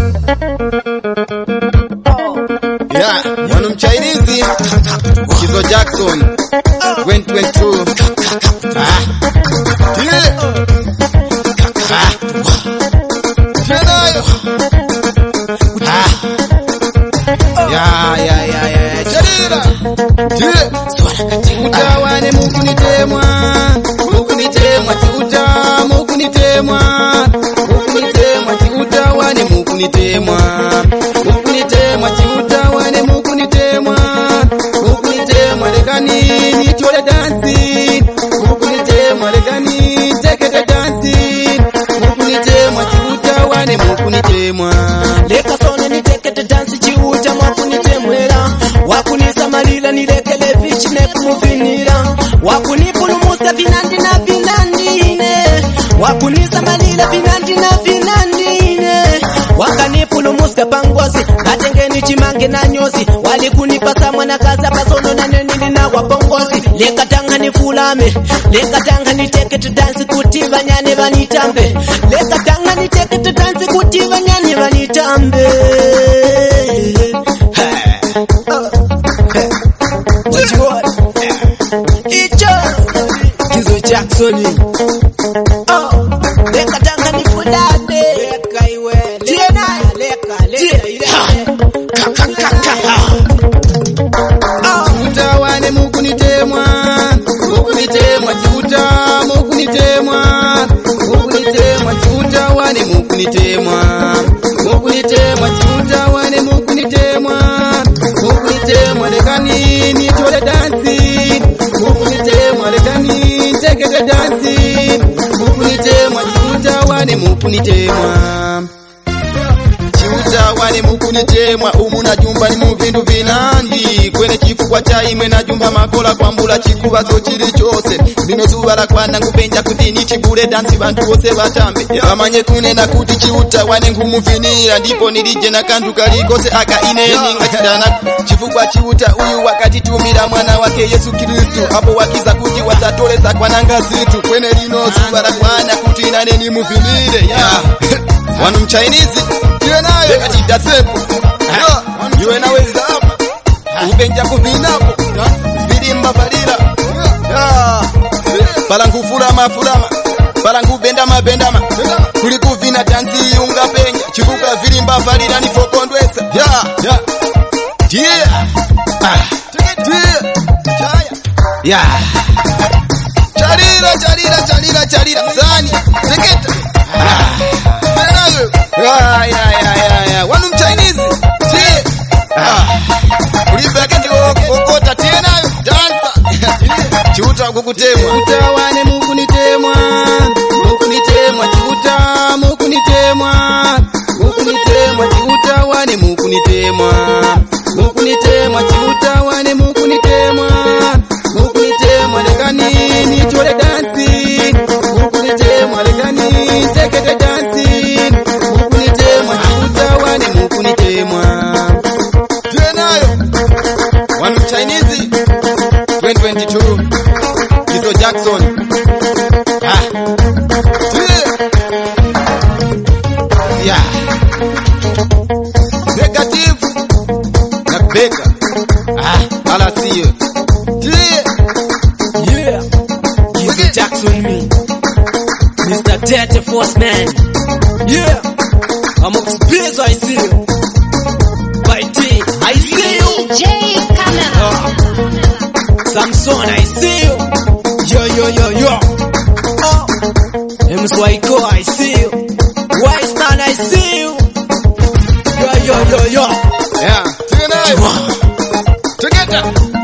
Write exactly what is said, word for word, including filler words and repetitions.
Yeah, Mwana Mchainizi Kizo Jackson twenty twenty-two. Ah Tile Ah Tenayo Ah Ya ya ya ya Jalila Tile Utawane Mungu nitemwa Mungu nitemwa Chiuta Mungu nitemwa Mungu nitemwa Chiuta wane Mungu nitemwa Mungu nitemwa Chiuta wane Mungu nitemwa Mungu nitemwa lekani nitole dansi Mungu nitemwa lekani tekete dansi Mungu nitemwa Chiuta wane Mungu nitemwa leka sone nitekete dansi Chiuta Mungu nitemwera wakunisa malila nilekele vichi nekumuvinira wakunipulumusa vinandi na vinandine wakunisa malila vinandi na vinandine wakanipulumusa pangozi natengeni chimange na nyosi walikunipasa mwana kaza pasono na nenini na wapongozi leka tanga nifulame leka tanga nitekete dansi kutiva nyane vanitambe leka tanga nitekete dansi kutiva nyane vanitambe what you want? Icho Kizo Jackson. Oh, leka tanga ni fulade. Leka iwe. Tiena leka leka. Chiuta wane Mungu nitemwa Mungu nitemwa Chiuta Mungu nitemwa Mungu nitemwa Chiuta wane Mungu nitemwa Mungu nitemwa Chiuta wane Mungu nitemwa Mungu nitemwa lekani nitole dansi Mungu nitemwa lekani tekete dansi Mungu nitemwa Chiuta wane Mungu nitemwa Chiuta wane Mungu nitemwa umuna jumba ni muvindu vinandi kwene chifukwa cha imwe na jumba makola kwambula chikuba so chili chose bino zuba la kwana ngupenja kuti ni chibule dansi bantu bose batambe bamanye kunena kuti Chiuta wane ngumuvinira ndipo nilije na kantu kalikose aka ineni ngachidana chifukwa Chiuta uyu wakati tumira mwana wake Yesu Kristo hapo wakiza kuti watatoleza kwananga zitu kwene lino zuba la kwana kuti nane ni muvinire yeah. Mwana Mchainizi Tiwe nayo Leka chita sepo Yue na weza hapa Ubenja kuvinapo Vilimba balila Palangu furama furama Palangu bendama bendama Kuliku vina tanzi unga penga Chibuka vilimba balila nifokondwesa Ya Tia Tia Ya Charira charira charira charira Zani Teketa Ya ya ya ya ya Wanu Mchainizi Si Ah Ulibeke ndio okota tena dansa Chiuta kukutemwa Chiuta wane Mungu nitemwa Mungu nitemwa Chiuta Mungu nitemwa Mungu nitemwa Chiuta wane Mungu nitemwa Mungu nitemwa Chiuta wane Mungu nitemwa Mungu nitemwa lekani nitole dansi Mungu nitemwa lekani tekete dansi Mungu nitemwa Chiuta wane Mungu nitemwa Tenayo Mwana Mchainizi twenty twenty-two Kizo Jackson Ah Yeah Negative Na Beka Ah Ala siyo yeah Kizo Jackson me Mister Tete Force Man. Yeah, I'm upstairs, I see you. By T, I see you. D J Camera. Uh, Samson, I see you. Yo, yo, yo, yo. Oh, M Swaiko, I see you. Wise Man, I see you. Yo, yo, yo, yo. Yeah, Tiwe nayo Together